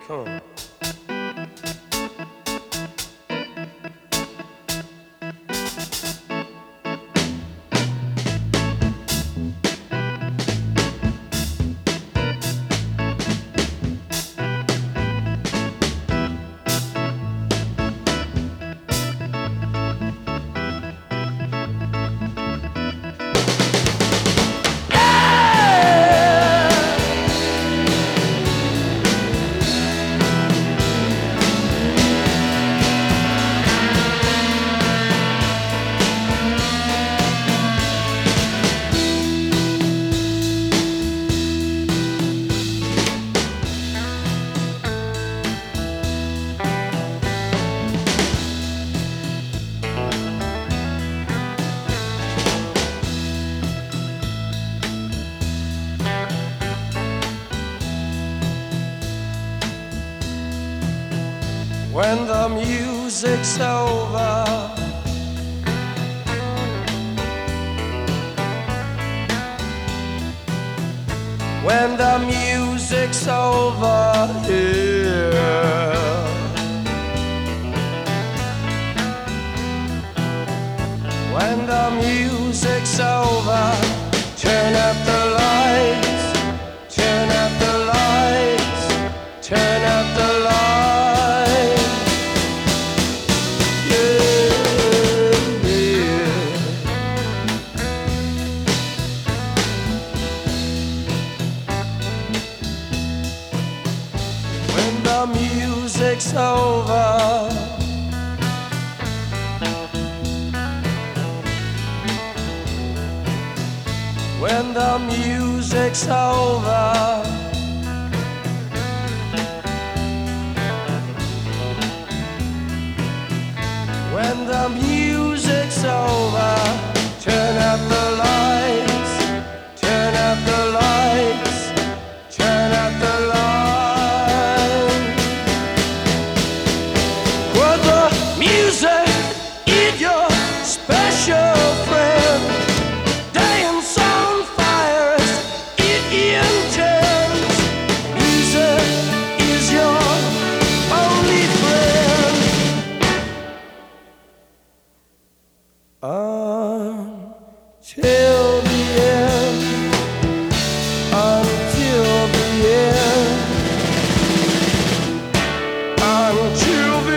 Come on. When the music's over, when the music's over here, when the music's over, turn up the lights, turn up the lights, turn up the lights. The music's over, when the music's over, when the music's over, turn up the lights, turn up the lights, turn up the lights. Music is your special friend. Dance on fire, it intends. Music is your only friend. Until the end, until the end, until the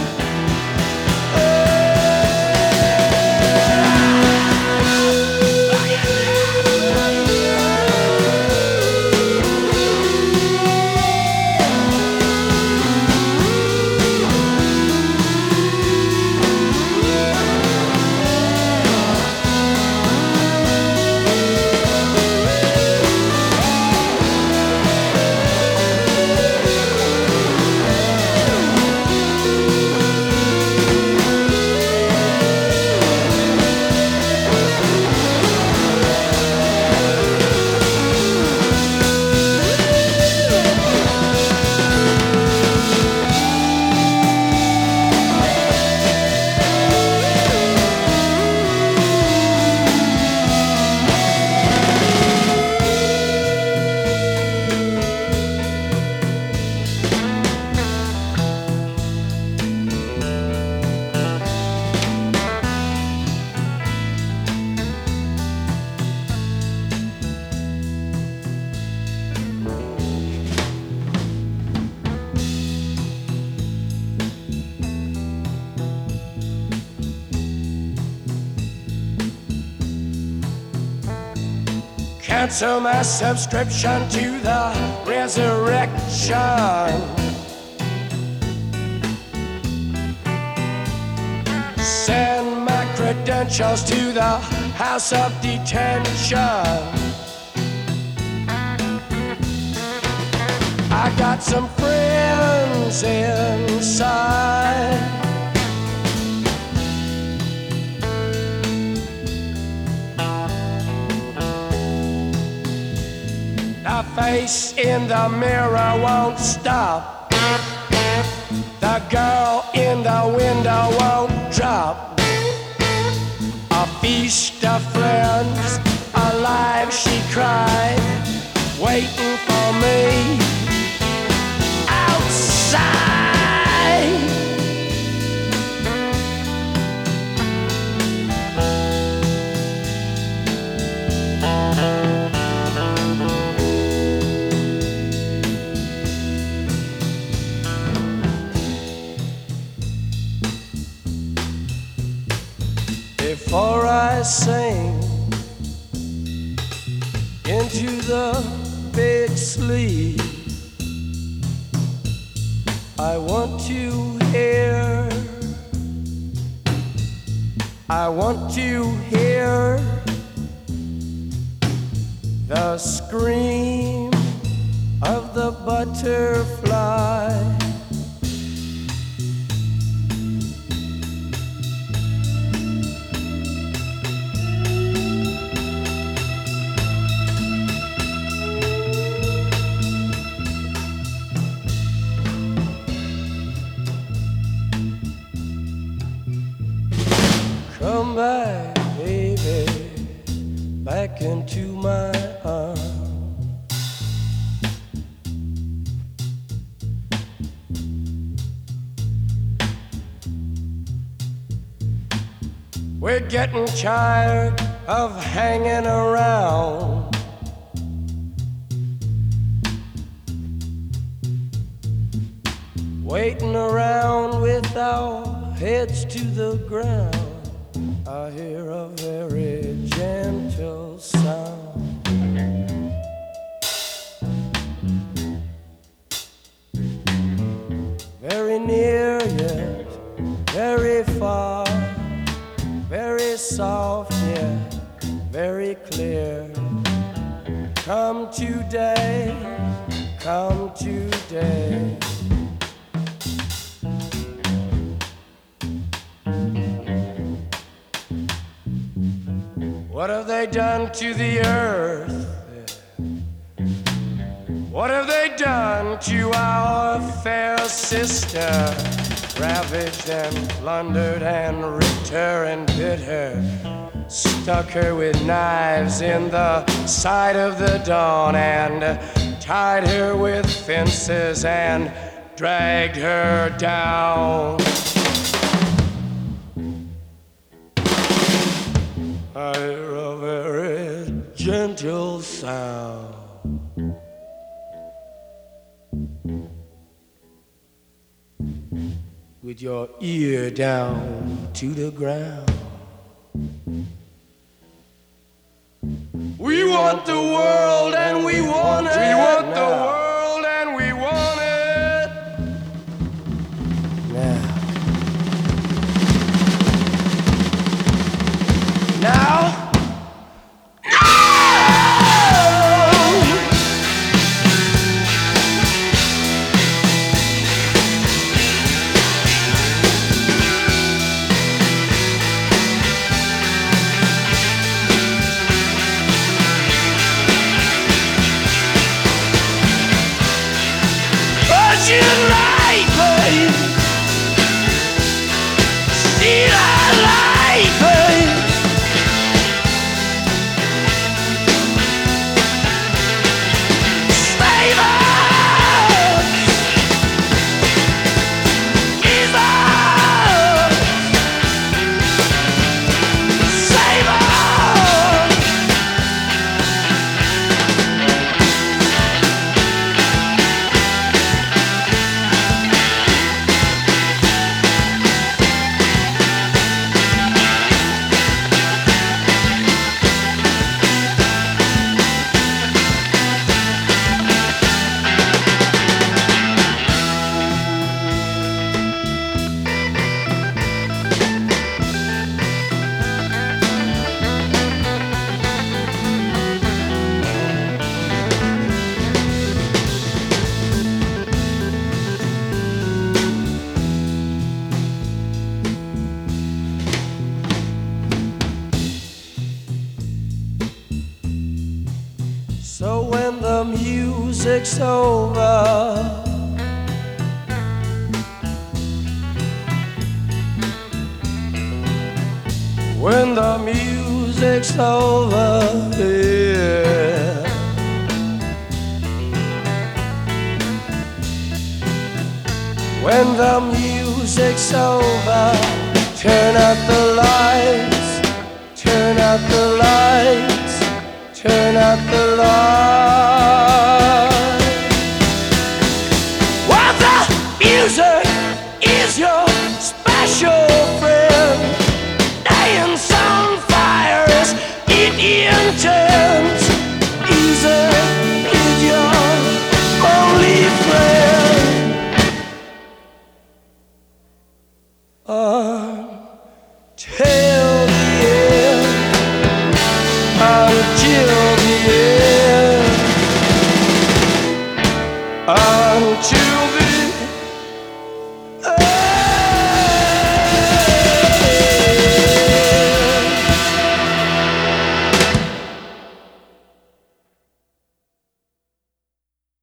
cancel my subscription to the resurrection. Send my credentials to the house of detention. I got some friends inside. The face in the mirror won't stop. The girl in the window won't drop. A feast of friends, alive she cried, waiting for me outside. before I sing into the big sleep. I want to hear, I want to hear the scream of the butterfly. Come back, baby, back into my arms. We're getting tired of hanging around. Waiting around with our heads to the ground. I hear a very gentle sound. Very near yet very far, very soft yet very clear. Come today, come today. What have they done to the earth? What have they done to our fair sister? Ravaged and plundered and ripped her and bit her, stuck her with knives in the side of the dawn, and tied her with fences and dragged her down. I hear a very gentle sound. With your ear down to the ground. We want the world and we want it. We want the world and we want it now. Now? So when the music's over, when the music's over, yeah, when the music's over, turn out the lights, turn out the lights, turn out the lights. While the music is your special friend, playing songs to